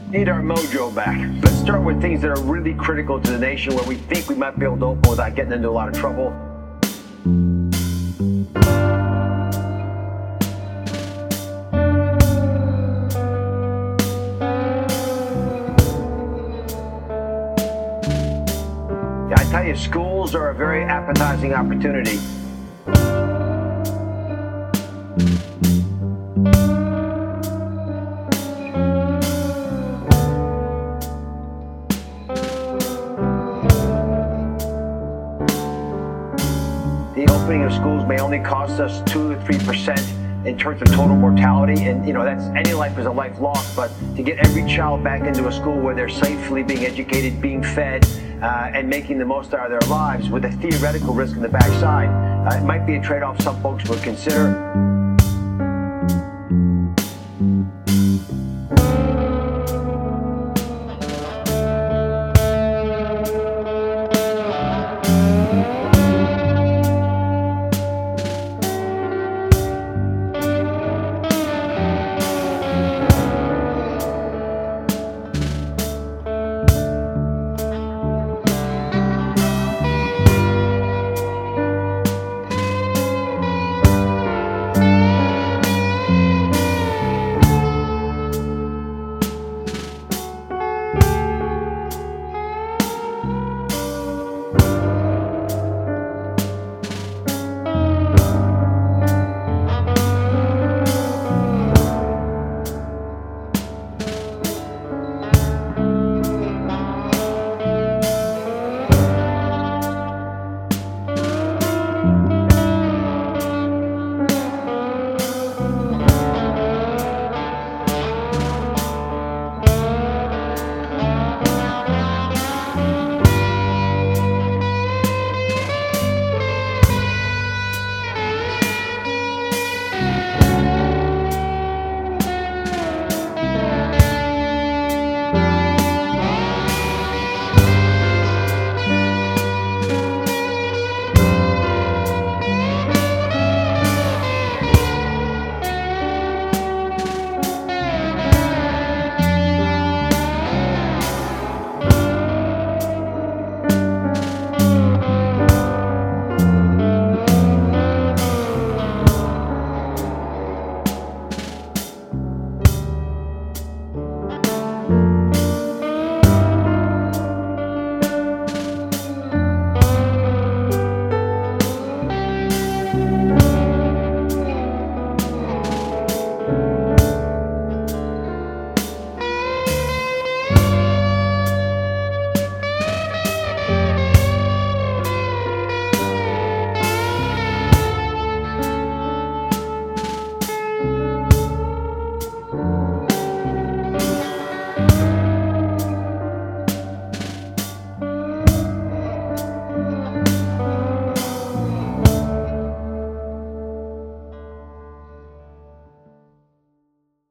Need our mojo back. Let's start with things that are really critical to the nation where we think we might be able to open without getting into a lot of trouble. Yeah, I tell you, schools are a very appetizing opportunity. The opening of schools may only cost us 2 to 3% in terms of total mortality, and that's any life is a life lost. But to get every child back into a school where they're safely being educated, being fed, and making the most out of their lives with a theoretical risk in the backside, it might be a trade-off some folks would consider.